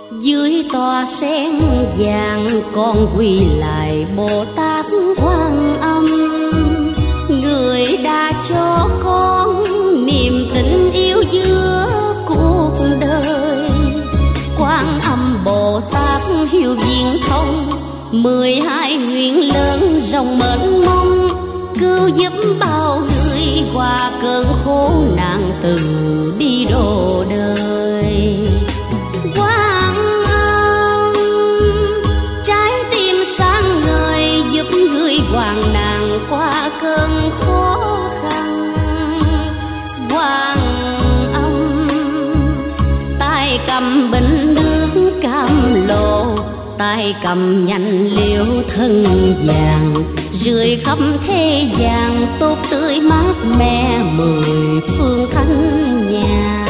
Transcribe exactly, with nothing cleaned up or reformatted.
dưới tòa sen vàng con quỳ lại Bồ Tát Quan Âm, người đã cho con niềm tình yêu giữa cuộc đời. Quan Âm Bồ Tát hiếu viễn thông, mười hai nguyện lớn rộng mênh mông, cứu giúp bao người qua cơn khổ nạn từ đi độ đời. Quan Âm trái tim sáng ngời giúp người hoạn nạn qua cơn khó khăn. Quan Âm tay cầm bình nước cam lồ, tay cầm nhành liễu thân vàng, rưỡi khắp thế gian tốt tươi mát mẻ mười phương thanh nhàn.